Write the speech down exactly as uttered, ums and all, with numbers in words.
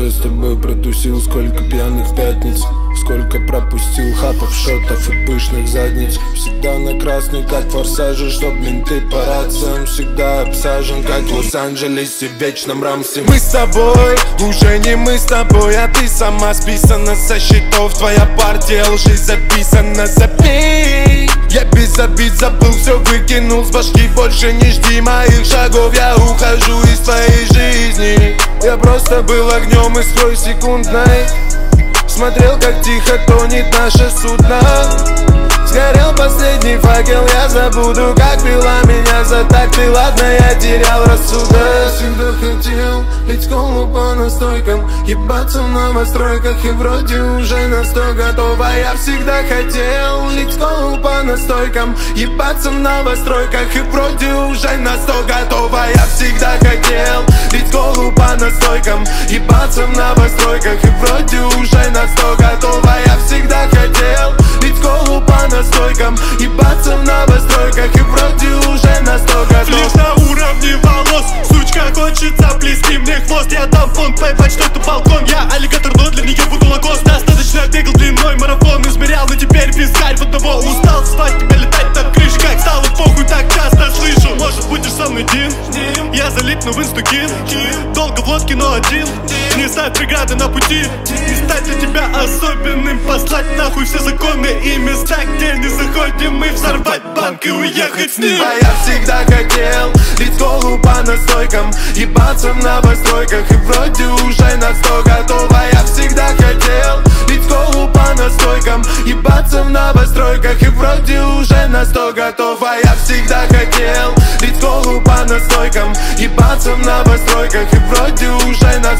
уже с тобой протусил. Сколько пьяных пятниц, сколько пропустил хапов, шотов и пышных задниц. Всегда на красный, как форсажи, чтоб менты по рациям. Всегда обсажен, как в Лос-Анджелесе в вечном рамсе. Мы с тобой, уже не мы с тобой, а ты сама списана со счетов. Твоя партия лжи записана, забей. Я без обид забыл, все выкинул с башки. Больше не жди моих шагов, я ухожу из твоей жизни. Я просто был огнем из строй секундной. Смотрел, как тихо тонет наше судно. Сгорел последний факел, я забуду, как пила меня за так. Ты ладно, я терял рассудок. Всегда хотел лить колу по настойкам, ебаться в новостройках, и вроде уже на сто готова. Я всегда хотел лить колу по настойкам, ебаться в новостройках, и вроде уже на сто готова. Я всегда хотел лить колу по настойкам, ебаться в новостройках, и вроде уже на сто готова. Я всегда хотел лить колу по настойкам, ебаться в новостройках, и вроде уже на сто готов. Лишь на уровне волос, сучка хочется плести мне хвост. Я дам фонд, поебать, что это балкон. Я аллигатор, но для нее буду лакост. Достаточно бегал длиной, марафон измерял, но теперь вискарь в одного. Устал спать, тебя летать на крыше, как стало похуй, так часто слышу. Может, будешь со мной Дин? Я залит, но в инстукин. Долго в лодке, но один. Не ставь преграды на пути, не стать для тебя особенным. Послать нахуй все законы и места, где не заходим мы. Взорвать банк и уехать с ним. А я всегда хотел лить колу по настойкам, ебаться в новостройках, и вроде уже на сто готова. Я всегда хотел лить колу по настойкам, ебаться в новостройках, и вроде уже на сто готова. Я всегда хотел лить колу по настойкам, ебаться в новостройках, и вроде уже на